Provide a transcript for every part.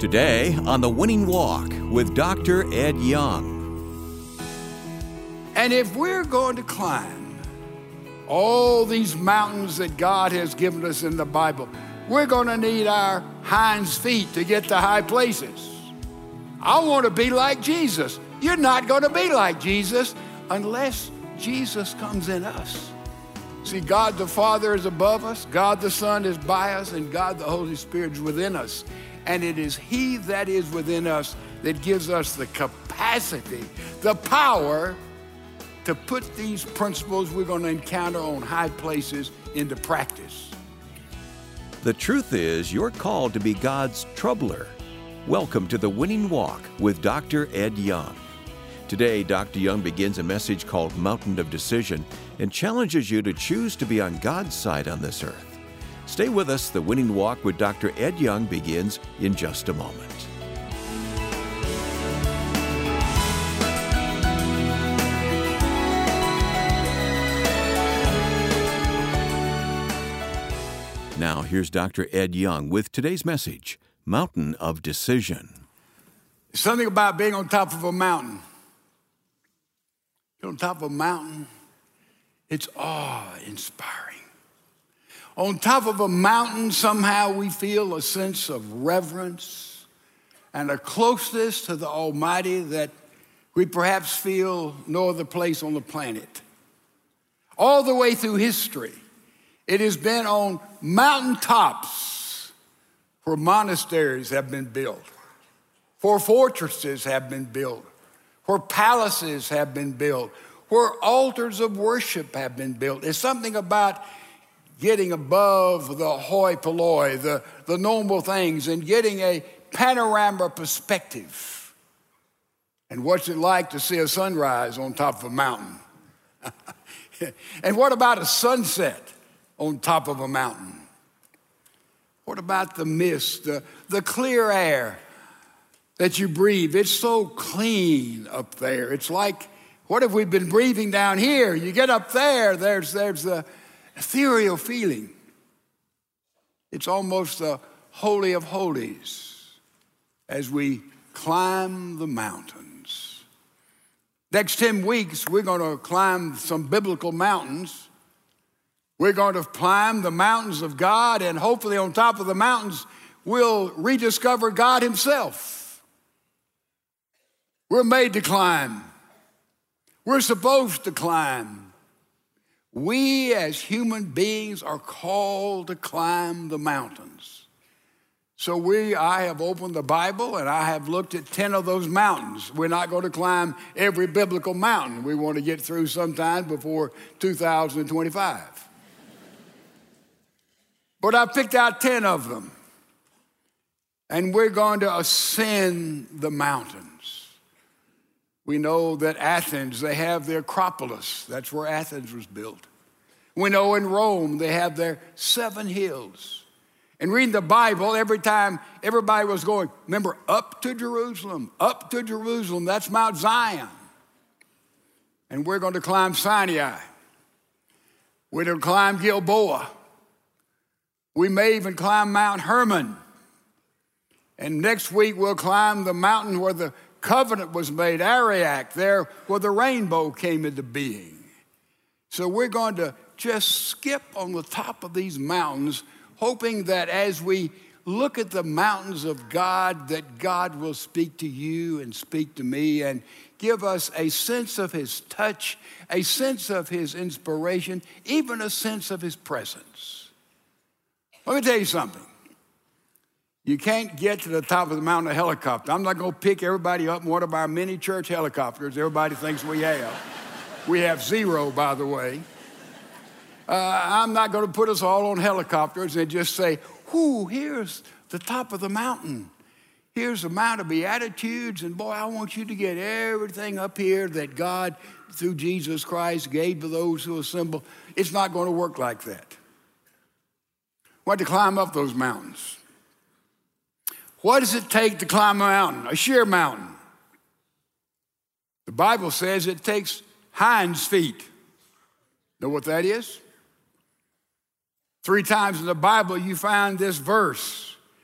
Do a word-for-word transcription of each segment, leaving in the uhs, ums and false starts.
Today on The Winning Walk with Doctor Ed Young. And if we're going to climb all these mountains that God has given us in the Bible, we're going to need our hinds feet to get to high places. I want to be like Jesus. You're not going to be like Jesus unless Jesus comes in us. See, God the Father is above us, God the Son is by us, and God the Holy Spirit is within us. And it is He that is within us that gives us the capacity, the power to put these principles we're going to encounter on high places into practice. The truth is, you're called to be God's troubler. Welcome to The Winning Walk with Doctor Ed Young. Today, Doctor Young begins a message called Mountain of Decision and challenges you to choose to be on God's side on this earth. Stay with us. The Winning Walk with Doctor Ed Young begins in just a moment. Now, here's Doctor Ed Young with today's message, Mountain of Decision. Something about being on top of a mountain. You're on top of a mountain, it's awe-inspiring. On top of a mountain, somehow we feel a sense of reverence and a closeness to the Almighty that we perhaps feel no other place on the planet. All the way through history, it has been on mountaintops where monasteries have been built, where fortresses have been built, where palaces have been built, where altars of worship have been built. It's something about getting above the hoi polloi, the, the normal things, and getting a panorama perspective. And what's it like to see a sunrise on top of a mountain? And what about a sunset on top of a mountain? What about the mist, the, the clear air that you breathe? It's so clean up there. It's like, what have we been breathing down here? You get up there, there's, there's the ethereal feeling. It's almost the holy of holies as we climb the mountains. Next ten weeks, we're going to climb some biblical mountains. We're going to climb the mountains of God, and hopefully on top of the mountains, we'll rediscover God Himself. We're made to climb. We're supposed to climb. We as human beings are called to climb the mountains. So we, I have opened the Bible and I have looked at ten of those mountains. We're not going to climb every biblical mountain. We want to get through sometime before two thousand twenty-five. But I picked out ten of them. And we're going to ascend the mountains. We know that Athens, they have their Acropolis. That's where Athens was built. We know in Rome, they have their seven hills. And reading the Bible, every time everybody was going, remember, up to Jerusalem, up to Jerusalem, that's Mount Zion. And we're going to climb Sinai. We're going to climb Gilboa. We may even climb Mount Hermon. And next week, we'll climb the mountain where the covenant was made, Ararat, there where the rainbow came into being. So we're going to just skip on the top of these mountains, hoping that as we look at the mountains of God, that God will speak to you and speak to me and give us a sense of His touch, a sense of His inspiration, even a sense of His presence. Let me tell you something. You can't get to the top of the mountain in a helicopter. I'm not going to pick everybody up in one of our mini church helicopters everybody thinks we have. We have zero, by the way. Uh, I'm not going to put us all on helicopters and just say, whoo, here's the top of the mountain. Here's the Mount of Beatitudes, and boy, I want you to get everything up here that God, through Jesus Christ, gave to those who assemble. It's not going to work like that. We have to climb up those mountains. What does it take to climb a mountain, a sheer mountain? The Bible says it takes hinds feet. Know what that is? Three times in the Bible you find this verse.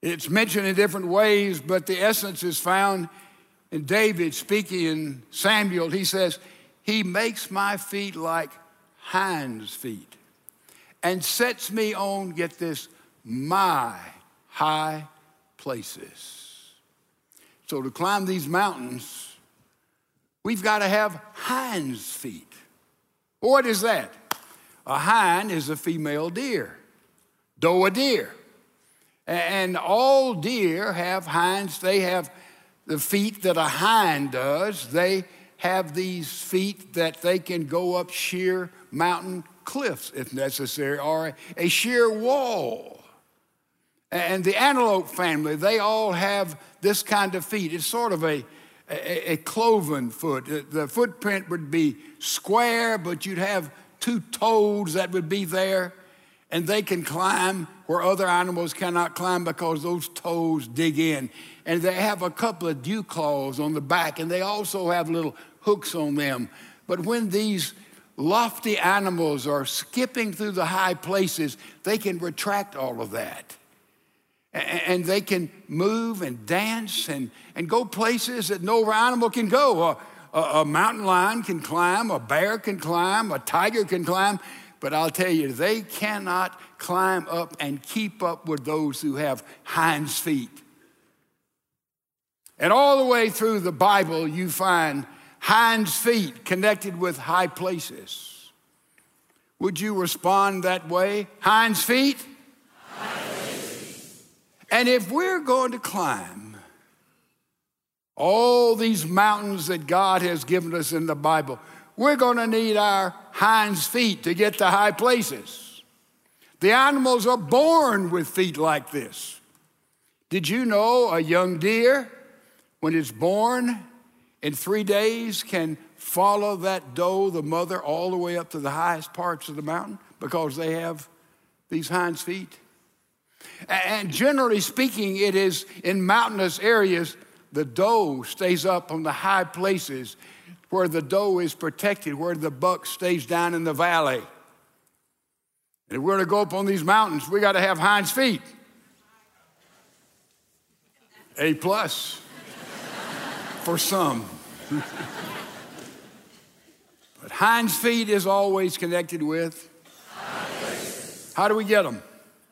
It's mentioned in different ways, but the essence is found in David speaking in Samuel. He says, he makes my feet like hinds' feet and sets me on, get this, my high places. So to climb these mountains, we've got to have hinds' feet. What is that? A hind is a female deer, doe a deer. And all deer have hinds. They have the feet that a hind does. They have these feet that they can go up sheer mountain cliffs if necessary, or a sheer wall. And the antelope family, they all have this kind of feet. It's sort of a, a, a cloven foot. The footprint would be square, but you'd have two toes that would be there. And they can climb where other animals cannot climb because those toes dig in. And they have a couple of dew claws on the back, and they also have little hooks on them. But when these lofty animals are skipping through the high places, they can retract all of that. And they can move and dance and, and go places that no other animal can go. A, a, a mountain lion can climb, a bear can climb, a tiger can climb. But I'll tell you, they cannot climb up and keep up with those who have hinds' feet. And all the way through the Bible, you find hinds' feet connected with high places. Would you respond that way? Hinds' feet? Hinds' feet. And if we're going to climb all these mountains that God has given us in the Bible, we're going to need our hinds' feet to get to high places. The animals are born with feet like this. Did you know a young deer, when it's born, in three days can follow that doe, the mother, all the way up to the highest parts of the mountain because they have these hinds' feet? And generally speaking, it is in mountainous areas, the doe stays up on the high places where the doe is protected, where the buck stays down in the valley. And if we're to go up on these mountains, we got to have hinds' feet. A plus for some. But hinds' feet is always connected with. How do we get them?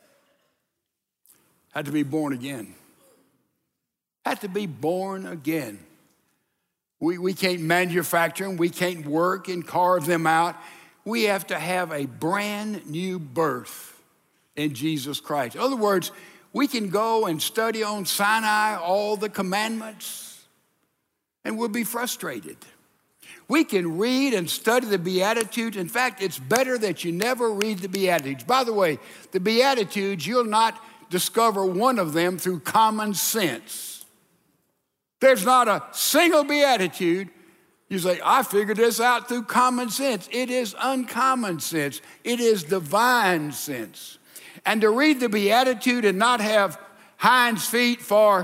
Had to be born again. Had to be born again. We, we can't manufacture them. We can't work and carve them out. We have to have a brand new birth in Jesus Christ. In other words, we can go and study on Sinai all the commandments, and we'll be frustrated. We can read and study the Beatitudes. In fact, it's better that you never read the Beatitudes. By the way, the Beatitudes, you'll not discover one of them through common sense. There's not a single beatitude. You say, I figured this out through common sense. It is uncommon sense. It is divine sense. And to read the beatitude and not have hinds' feet for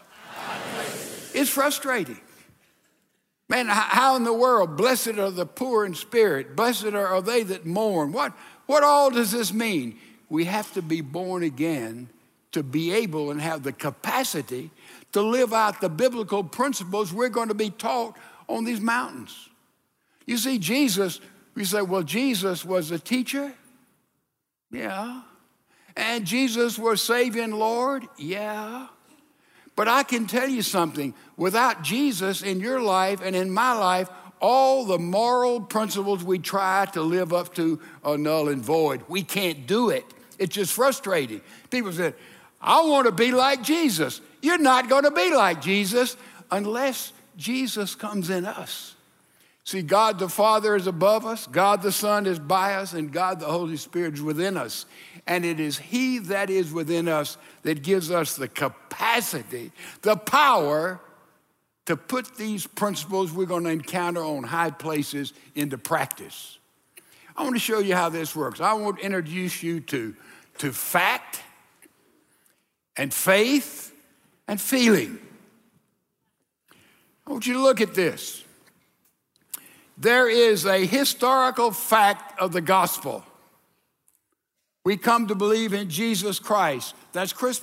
is frustrating. Man, how in the world? Blessed are the poor in spirit. Blessed are they that mourn. What, what all does this mean? We have to be born again to be able and have the capacity to live out the biblical principles we're going to be taught on these mountains. You see, Jesus, we say, well, Jesus was a teacher. Yeah. And Jesus was Savior Lord. Yeah. But I can tell you something. Without Jesus in your life and in my life, all the moral principles we try to live up to are null and void. We can't do it. It's just frustrating. People say, I want to be like Jesus. You're not going to be like Jesus unless Jesus comes in us. See, God the Father is above us, God the Son is by us, and God the Holy Spirit is within us. And it is He that is within us that gives us the capacity, the power to put these principles we're going to encounter on high places into practice. I want to show you how this works. I want to introduce you to, to fact and faith and feeling. I want you to look at this. There is a historical fact of the gospel. We come to believe in Jesus Christ. That's Christmas.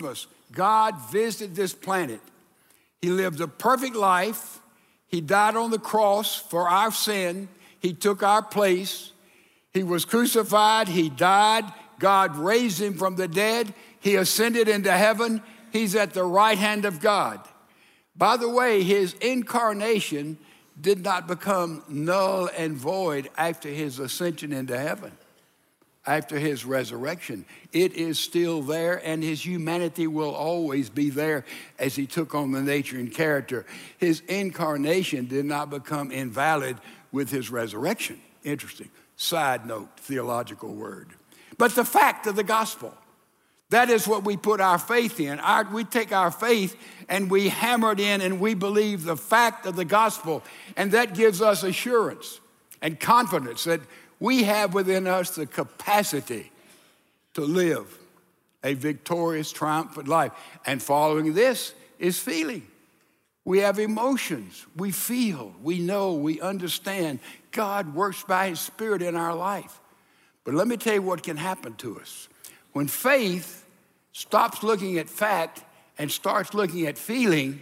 God visited this planet. He lived a perfect life. He died on the cross for our sin. He took our place. He was crucified. He died. God raised him from the dead. He ascended into heaven. He's at the right hand of God. By the way, his incarnation did not become null and void after his ascension into heaven, after his resurrection. It is still there, and his humanity will always be there as he took on the nature and character. His incarnation did not become invalid with his resurrection. Interesting. Side note, theological word. But the fact of the gospel, that is what we put our faith in. Our, we take our faith and we hammer it in and we believe the fact of the gospel. And that gives us assurance and confidence that we have within us the capacity to live a victorious, triumphant life. And following this is feeling. We have emotions. We feel, we know, we understand. God works by his Spirit in our life. But let me tell you what can happen to us. When faith stops looking at fact and starts looking at feeling,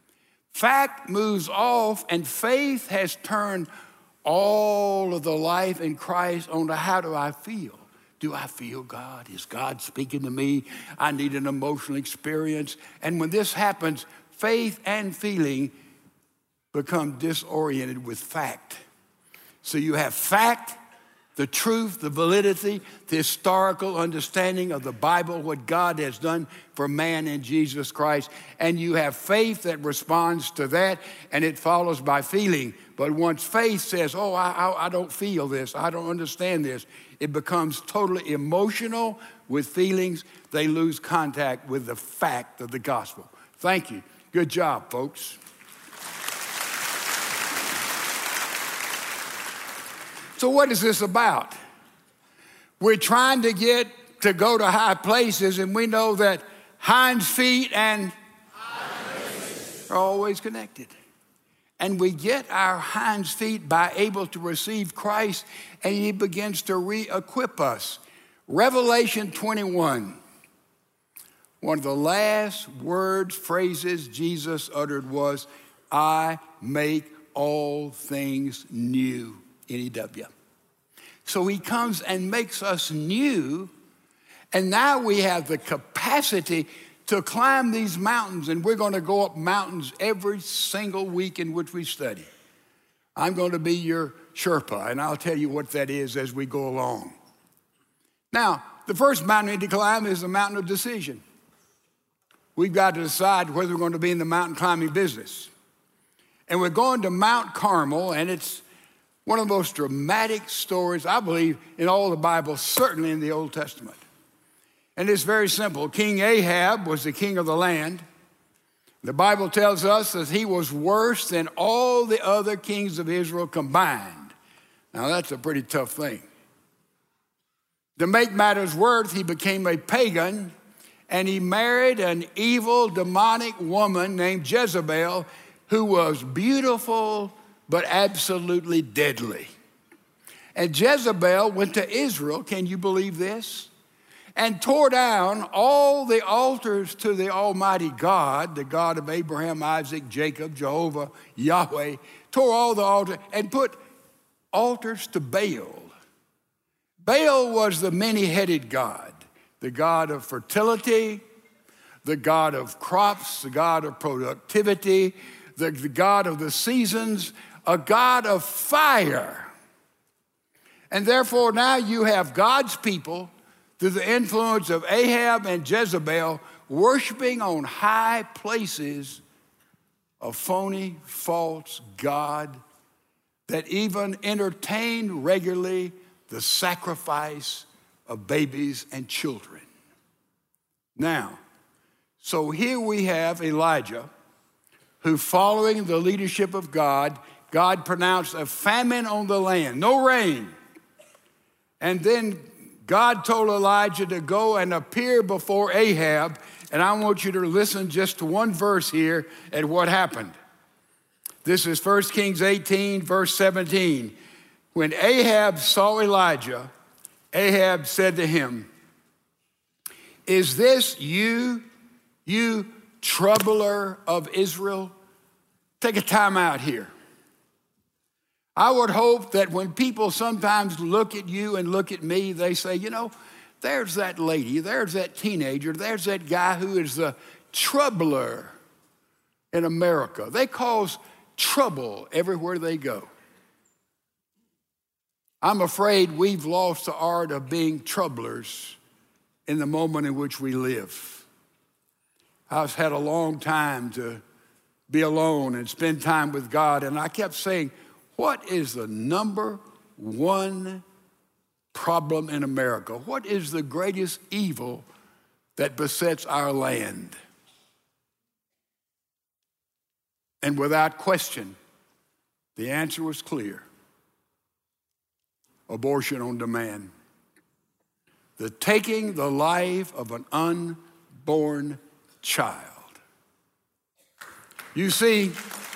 fact moves off and faith has turned all of the life in Christ onto how do I feel? Do I feel God? Is God speaking to me? I need an emotional experience. And when this happens, faith and feeling become disoriented with fact. So you have fact, the truth, the validity, the historical understanding of the Bible, what God has done for man in Jesus Christ. And you have faith that responds to that, and it follows by feeling. But once faith says, oh, I, I, I don't feel this, I don't understand this, it becomes totally emotional with feelings. They lose contact with the fact of the gospel. Thank you. Good job, folks. So what is this about? We're trying to get to go to high places, and we know that hinds feet and are always connected. And we get our hinds feet by able to receive Christ, and he begins to re-equip us. Revelation twenty-one, one of the last words, phrases Jesus uttered was, I make all things new. N E W. So he comes and makes us new, and now we have the capacity to climb these mountains, and we're going to go up mountains every single week in which we study. I'm going to be your Sherpa, and I'll tell you what that is as we go along. Now, the first mountain we need to climb is the mountain of decision. We've got to decide whether we're going to be in the mountain climbing business. And we're going to Mount Carmel, and it's one of the most dramatic stories, I believe, in all the Bible, certainly in the Old Testament. And it's very simple. King Ahab was the king of the land. The Bible tells us that he was worse than all the other kings of Israel combined. Now, that's a pretty tough thing. To make matters worse, he became a pagan, and he married an evil, demonic woman named Jezebel, who was beautiful, but absolutely deadly. And Jezebel went to Israel, can you believe this? And tore down all the altars to the Almighty God, the God of Abraham, Isaac, Jacob, Jehovah, Yahweh, tore all the altars and put altars to Baal. Baal was the many-headed God, the God of fertility, the God of crops, the God of productivity, the, the God of the seasons, a God of fire. And therefore now you have God's people, through the influence of Ahab and Jezebel, worshiping on high places a phony, false God that even entertained regularly the sacrifice of babies and children. Now, so here we have Elijah, who, following the leadership of God, God pronounced a famine on the land, no rain. And then God told Elijah to go and appear before Ahab. And I want you to listen just to one verse here at what happened. This is First Kings eighteen, verse seventeen. When Ahab saw Elijah, Ahab said to him, "Is this you, You troubler of Israel, take a time out here. I would hope that when people sometimes look at you and look at me, they say, you know, there's that lady, there's that teenager, there's that guy who is the troubler in America. They cause trouble everywhere they go. I'm afraid we've lost the art of being troublers in the moment in which we live. I've had a long time to be alone and spend time with God, and I kept saying, what is the number one problem in America? What is the greatest evil that besets our land? And without question, the answer was clear. Abortion on demand. The taking the life of an unborn child. You see,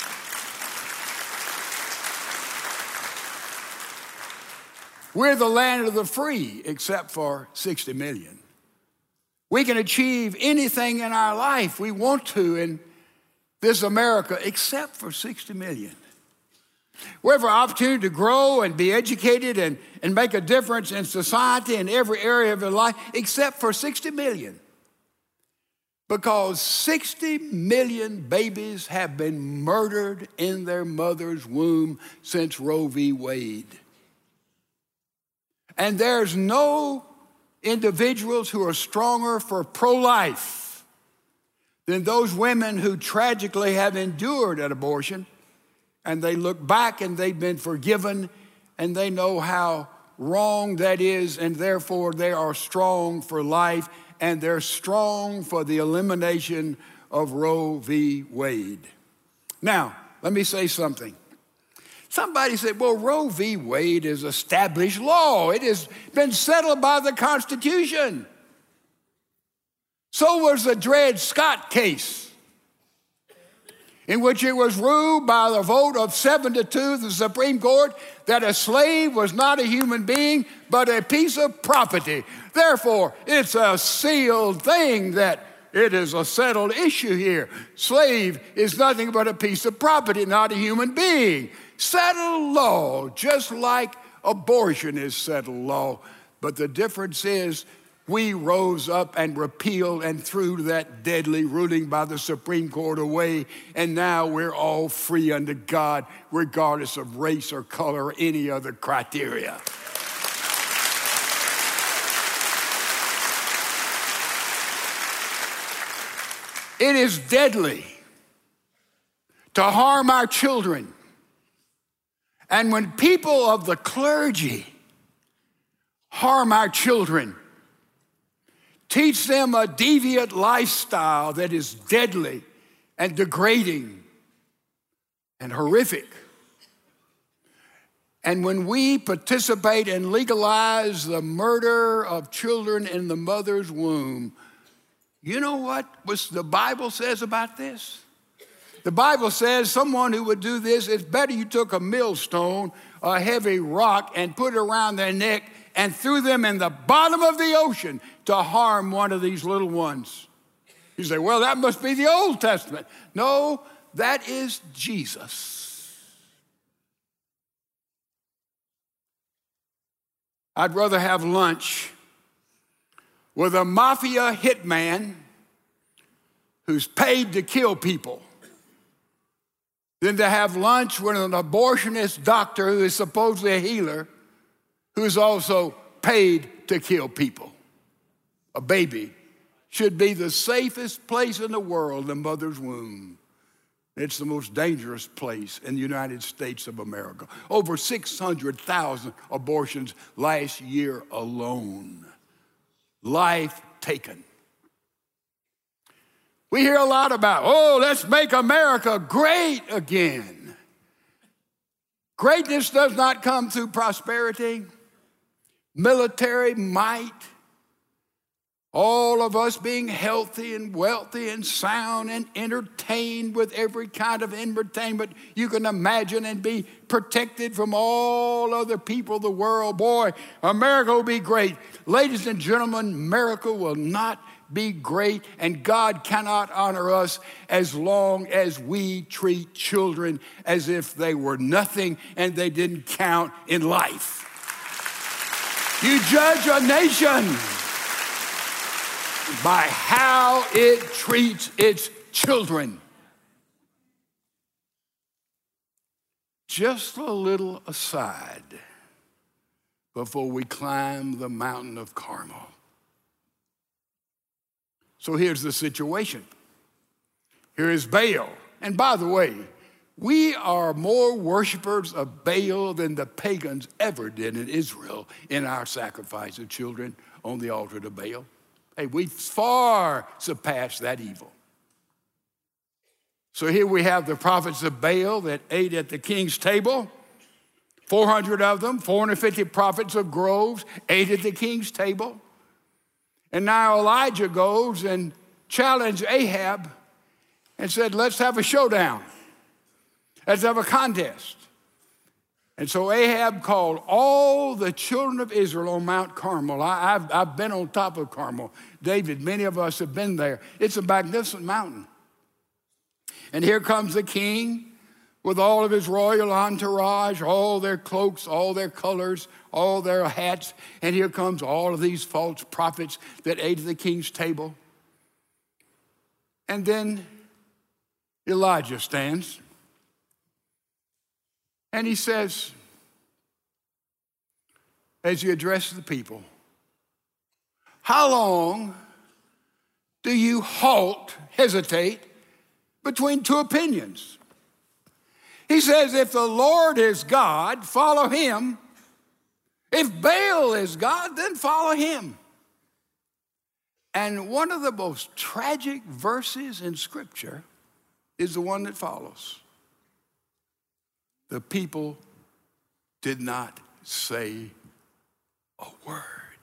we're the land of the free, except for sixty million. We can achieve anything in our life we want to in this America, except for sixty million. We have an opportunity to grow and be educated and, and make a difference in society in every area of your life, except for sixty million. Because sixty million babies have been murdered in their mother's womb since Roe v. Wade. And there's no individuals who are stronger for pro-life than those women who tragically have endured an abortion, and they look back and they've been forgiven, and they know how wrong that is, and therefore they are strong for life, and they're strong for the elimination of Roe v. Wade. Now, let me say something. Somebody said, well, Roe v. Wade is established law. It has been settled by the Constitution. So was the Dred Scott case, in which it was ruled by the vote of seven to two, the Supreme Court, that a slave was not a human being, but a piece of property. Therefore, it's a sealed thing that it is a settled issue here. Slave is nothing but a piece of property, not a human being. Settled law, just like abortion is settled law. But the difference is we rose up and repealed and threw that deadly ruling by the Supreme Court away, and now we're all free under God, regardless of race or color or any other criteria. It is deadly to harm our children. And when people of the clergy harm our children, teach them a deviant lifestyle that is deadly and degrading and horrific, and when we participate and legalize the murder of children in the mother's womb, you know what the Bible says about this? The Bible says someone who would do this, it's better you took a millstone, a heavy rock, and put it around their neck and threw them in the bottom of the ocean to harm one of these little ones. You say, well, that must be the Old Testament. No, that is Jesus. I'd rather have lunch with a mafia hitman who's paid to kill people than to have lunch with an abortionist doctor who is supposedly a healer who's also paid to kill people. A baby should be the safest place in the world, the mother's womb. It's the most dangerous place in the United States of America. Over six hundred thousand abortions last year alone. Life taken. We hear a lot about, oh, let's make America great again. Greatness does not come through prosperity, military might, all of us being healthy and wealthy and sound and entertained with every kind of entertainment you can imagine and be protected from all other people of the world. Boy, America will be great. Ladies and gentlemen, America will not be great, and God cannot honor us as long as we treat children as if they were nothing and they didn't count in life. You judge a nation by how it treats its children. Just a little aside before we climb the mountain of Carmel. So here's the situation. Here is Baal. And by the way, we are more worshipers of Baal than the pagans ever did in Israel in our sacrifice of children on the altar to Baal. Hey, we far surpassed that evil. So here we have the prophets of Baal that ate at the king's table. four hundred of them, four hundred fifty prophets of groves, ate at the king's table. And now Elijah goes and challenged Ahab and said, let's have a showdown. Let's have a contest. And so Ahab called all the children of Israel on Mount Carmel. I, I've, I've been on top of Carmel. David, many of us have been there. It's a magnificent mountain. And here comes the king with all of his royal entourage, all their cloaks, all their colors, all their hats. And here comes all of these false prophets that ate at the king's table. And then Elijah stands and he says, as he addresses the people, how long do you halt, hesitate between two opinions? He says, if the Lord is God, follow him. If Baal is God, then follow him. And one of the most tragic verses in Scripture is the one that follows. The people did not say a word.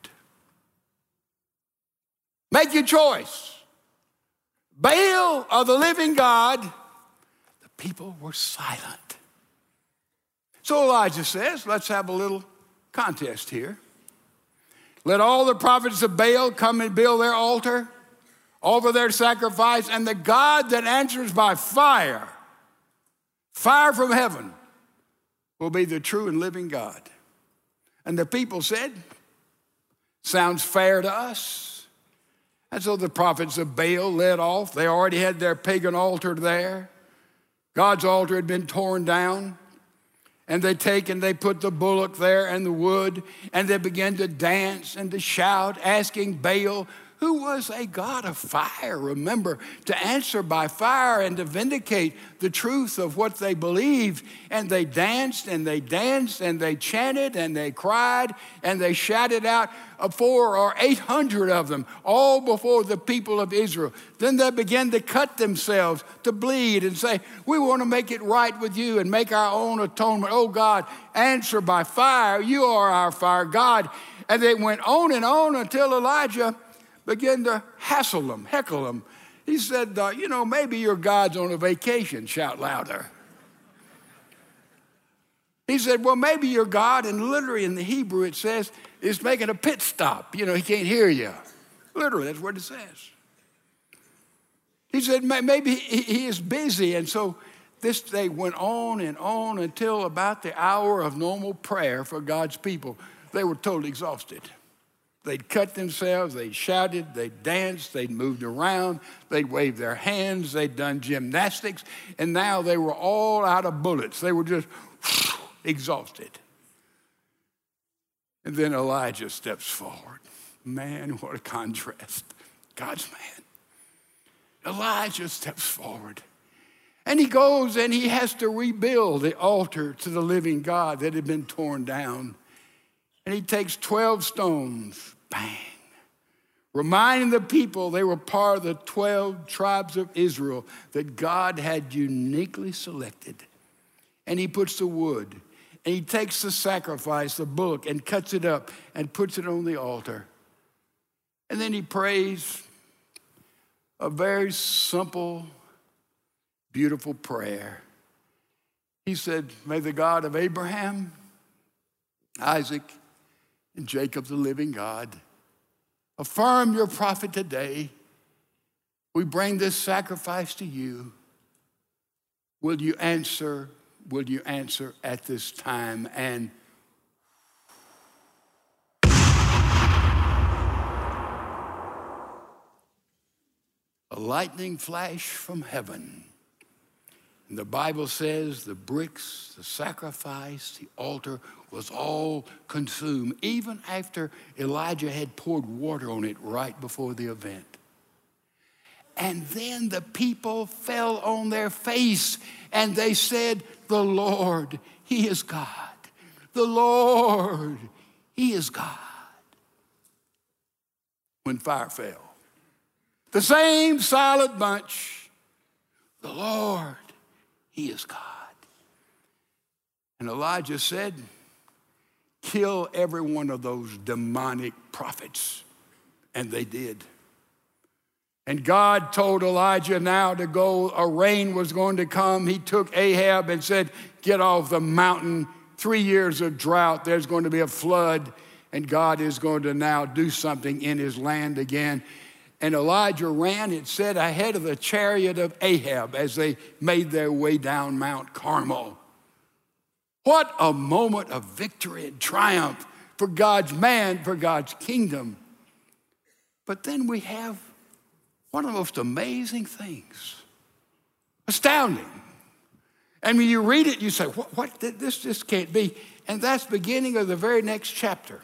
Make your choice. Baal or the living God. The people were silent. So Elijah says, let's have a little contest here. Let all the prophets of Baal come and build their altar, offer their sacrifice, and the God that answers by fire, fire from heaven, will be the true and living God. And the people said, sounds fair to us. And so the prophets of Baal led off. They already had their pagan altar there. God's altar had been torn down. And they take and they put the bullock there and the wood, and they began to dance and to shout, asking Baal, who was a god of fire, remember, to answer by fire and to vindicate the truth of what they believed. And they danced and they danced and they chanted and they cried and they shouted out, four or eight hundred of them, all before the people of Israel. Then they began to cut themselves, to bleed and say, we want to make it right with you and make our own atonement. Oh God, answer by fire. You are our fire, God. And they went on and on until Elijah began to hassle them, heckle them. He said, uh, you know, maybe your God's on a vacation. Shout louder. He said, well, maybe your God, and literally in the Hebrew it says, is making a pit stop. You know, he can't hear you. Literally, that's what it says. He said, maybe he is busy. And so this day went on and on until about the hour of normal prayer for God's people. They were totally exhausted. They'd cut themselves, they shouted, they danced, they moved around, they waved their hands, they'd done gymnastics, and now they were all out of bullets. They were just exhausted. And then Elijah steps forward. Man, what a contrast. God's man. Elijah steps forward. And he goes and he has to rebuild the altar to the living God that had been torn down. And he takes twelve stones, bang, reminding the people they were part of the twelve tribes of Israel that God had uniquely selected. And he puts the wood, and he takes the sacrifice, the bullock, and cuts it up and puts it on the altar. And then he prays a very simple, beautiful prayer. He said, may the God of Abraham, Isaac, and Jacob, the living God, Affirm your prophet today. We bring this sacrifice to you. Will you answer? Will you answer at this time? And a lightning flash from heaven. And the Bible says the bricks, the sacrifice, the altar was all consumed, even after Elijah had poured water on it right before the event. And then the people fell on their face and they said, the Lord, he is God. The Lord, he is God. When fire fell. The same silent bunch, the Lord, he is God. And Elijah said, kill every one of those demonic prophets. And they did. And God told Elijah now to go, a rain was going to come. He took Ahab and said, get off the mountain. Three years of drought, there's going to be a flood, and God is going to now do something in his land again. And Elijah ran, it said, ahead of the chariot of Ahab as they made their way down Mount Carmel. What a moment of victory and triumph for God's man, for God's kingdom. But then we have one of the most amazing things. Astounding. And when you read it, you say, what, what this just can't be. And that's the beginning of the very next chapter.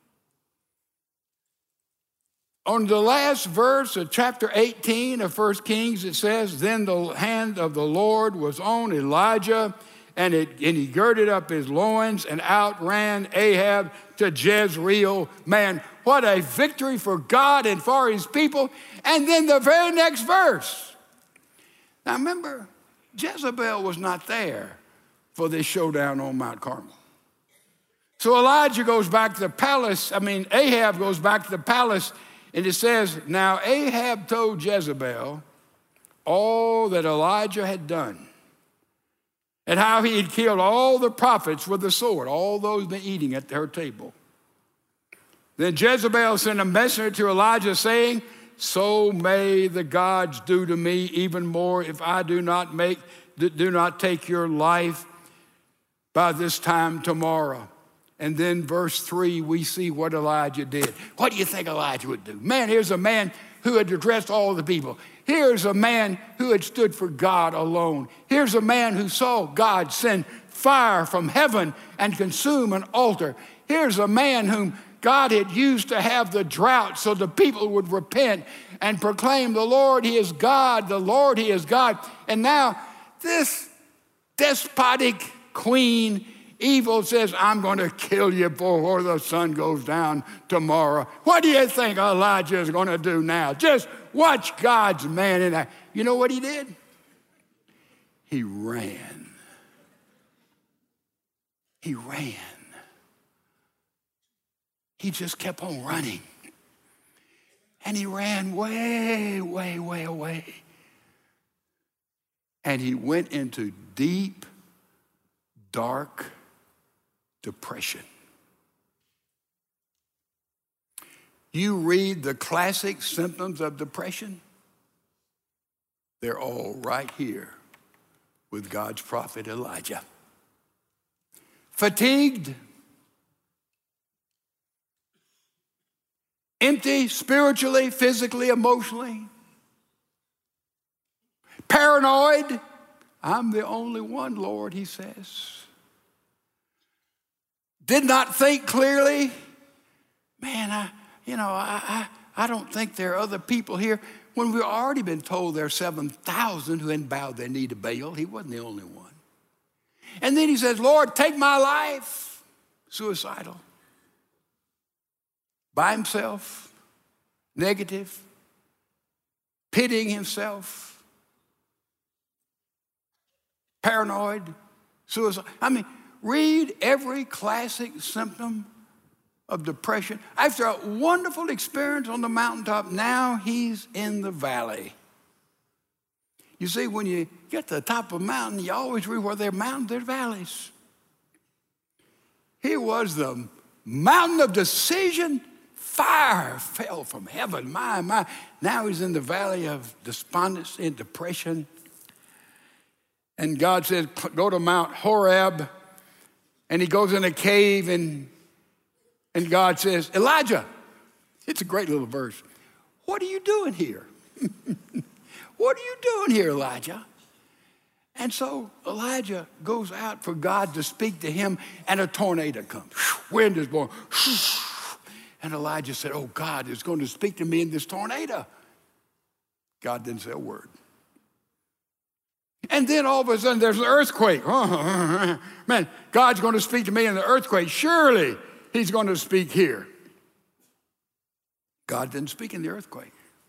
On the last verse of chapter eighteen of First Kings, it says, then the hand of the Lord was on Elijah, and, it, and he girded up his loins and outran Ahab to Jezreel. Man, what a victory for God and for his people. And then the very next verse. Now remember, Jezebel was not there for this showdown on Mount Carmel. So Elijah goes back to the palace. I mean, Ahab goes back to the palace. And it says, now Ahab told Jezebel all that Elijah had done and how he had killed all the prophets with the sword, all those been eating at her table. Then Jezebel sent a messenger to Elijah saying, so may the gods do to me even more if I do not make, do not take your life by this time tomorrow. And then verse three, we see what Elijah did. What do you think Elijah would do? Man, here's a man who had addressed all the people. Here's a man who had stood for God alone. Here's a man who saw God send fire from heaven and consume an altar. Here's a man whom God had used to have the drought so the people would repent and proclaim the Lord, he is God, the Lord, he is God. And now this despotic queen, evil, says, I'm going to kill you before the sun goes down tomorrow. What do you think Elijah is going to do now? Just watch God's man in that. You know what he did? He ran. He ran. He just kept on running. And he ran way, way, way away. And he went into deep, dark depression. You read the classic symptoms of depression, they're all right here with God's prophet Elijah. Fatigued, empty spiritually, physically, emotionally, paranoid. I'm the only one, Lord, he says. Did not think clearly. Man, I, you know, I, I, I don't think there are other people here. When we've already been told there are seven thousand who hadn't bowed their knee to Baal, he wasn't the only one. And then he says, Lord, take my life. Suicidal. By himself, negative, pitying himself, paranoid, suicide. I mean, read every classic symptom of depression. After a wonderful experience on the mountaintop, now he's in the valley. You see, when you get to the top of a mountain, you always read where there are mountains, there are valleys. Here was the mountain of decision, Fire fell from heaven. My, my. Now he's in the valley of despondency and depression. And God says, go to Mount Horeb. And he goes in a cave, and, and God says, Elijah, it's a great little verse. What are you doing here? What are you doing here, Elijah? And so Elijah goes out for God to speak to him, and a tornado comes. Wind is blowing. And Elijah said, oh, God is going to speak to me in this tornado. God didn't say a word. And then all of a sudden there's an earthquake. Man, God's going to speak to me in the earthquake. Surely he's going to speak here. God didn't speak in the earthquake.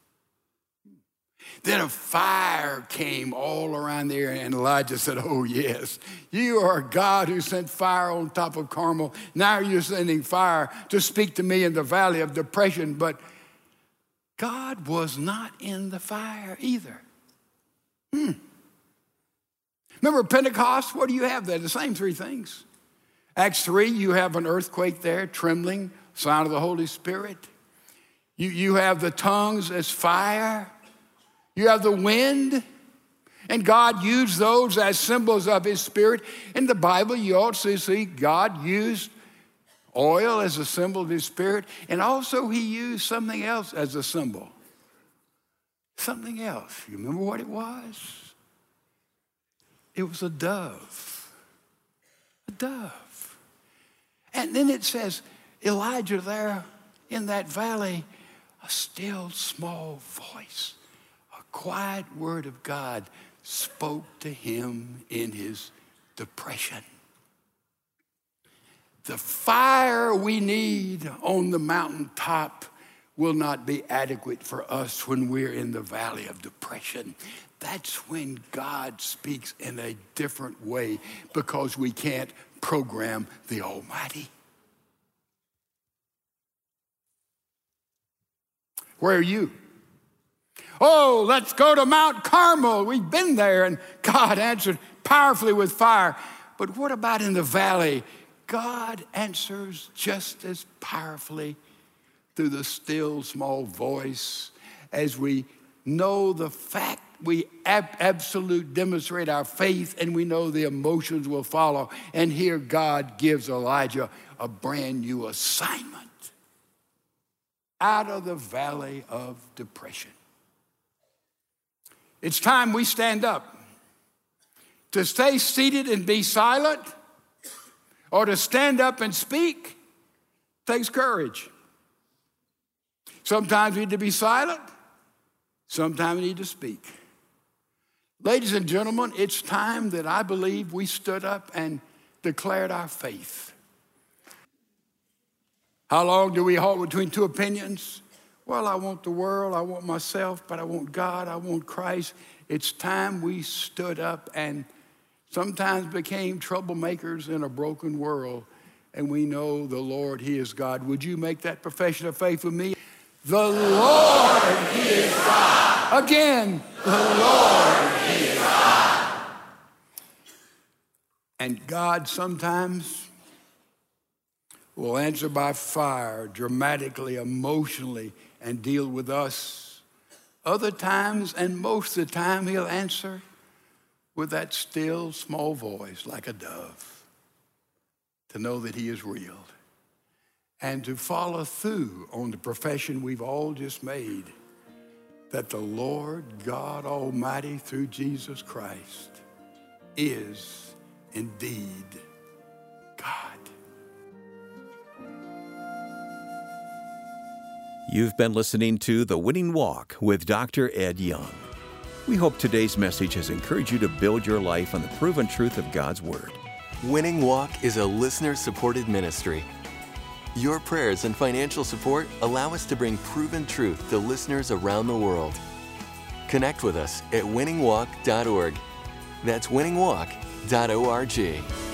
Then a fire came all around there, and Elijah said, oh, yes, you are a God who sent fire on top of Carmel. Now you're sending fire to speak to me in the valley of depression. But God was not in the fire either. Hmm. Remember Pentecost? What do you have there? The same three things. Acts three, you have an earthquake there, trembling, sign of the Holy Spirit. You, you have the tongues as fire. You have the wind. And God used those as symbols of his Spirit. In the Bible, you also see God used oil as a symbol of his Spirit. And also he used something else as a symbol. Something else. You remember what it was? It was a dove, a dove. And then it says, Elijah there in that valley, a still small voice, a quiet word of God spoke to him in his depression. The fire we need on the mountaintop will not be adequate for us when we're in the valley of depression. That's when God speaks in a different way because we can't program the Almighty. Where are you? Oh, let's go to Mount Carmel. We've been there, and God answered powerfully with fire. But what about in the valley? God answers just as powerfully through the still small voice as we know the fact. We ab- absolute demonstrate our faith, and we know the emotions will follow. And here God gives Elijah a brand new assignment out of the valley of depression. It's time we stand up. To stay seated and be silent, or to stand up and speak, takes courage. Sometimes we need to be silent. Sometimes we need to speak. Ladies and gentlemen, it's time that I believe we stood up and declared our faith. How long do we halt between two opinions? Well, I want the world, I want myself, but I want God, I want Christ. It's time we stood up and sometimes became troublemakers in a broken world, and we know the Lord, he is God. Would you make that profession of faith with me? The Lord, he is God. Again, the Lord, he is God. And God sometimes will answer by fire, dramatically, emotionally, and deal with us. Other times, and most of the time, he'll answer with that still small voice like a dove to know that he is real and to follow through on the profession we've all just made that the Lord God Almighty through Jesus Christ is indeed God. You've been listening to The Winning Walk with Doctor Ed Young. We hope today's message has encouraged you to build your life on the proven truth of God's Word. Winning Walk is a listener-supported ministry. Your prayers and financial support allow us to bring proven truth to listeners around the world. Connect with us at winning walk dot org. That's winning walk dot org.